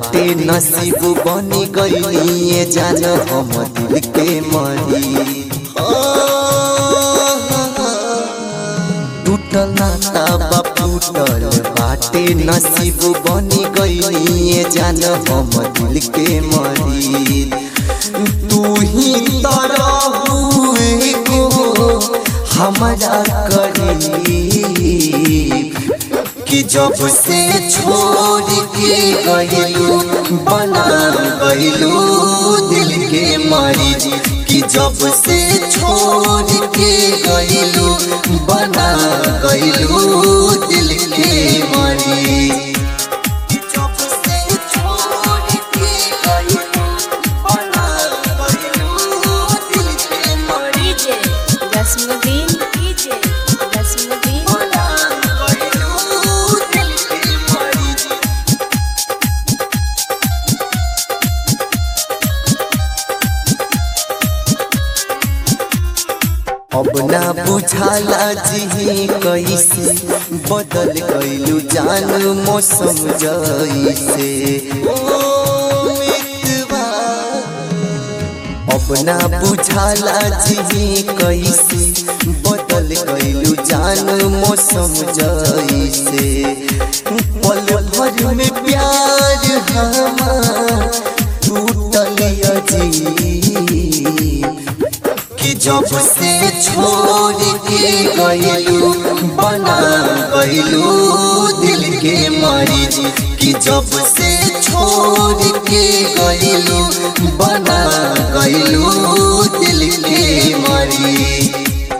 बाटे नसीब बनी गई जान हम दिल के मरी। टूटल नाता बा टूटल बाटे नसीब बनी गई जान हम दिल के मरी। तू ही तरह को हमारा करीब कि जब से छोड़ के गइलू बना गइलू दिल के मरीज। कि जब से छोड़ के गइलू बना गइलू दिल के मरीज। अब ना बुझाला जी कैसे बदल गइलू जान मौसम जैसे। अब ना बुझाला जी कैसे बदल गइलू जान मौसम जैसे। पल भर में प्यार हमार टूटल अजीब। कि जब से छोड़ के गइलू बना गइलू दिल के मरीज। कि जब से छोड़ के गइलू बना गइलू दिल के मरीज।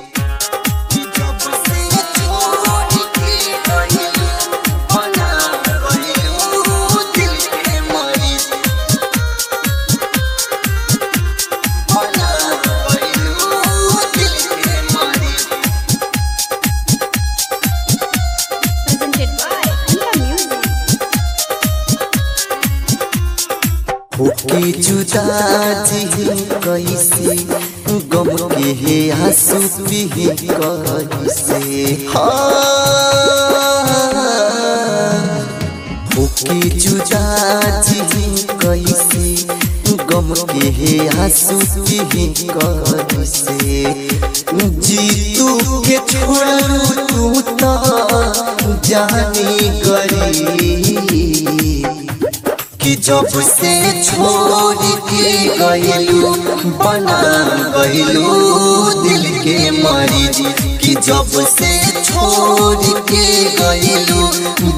होके जुदा जी कैसे गम के हे आंसू पी कैसे। होके जुदा जी कैसे गम के हे आंसू पी कैसे। जीतू के छोड़ू तू तो जानी गरी। कि जब से छोड़ के गइलू बना गइलू दिल के मरीज। कि जब से छोड़ के गइलू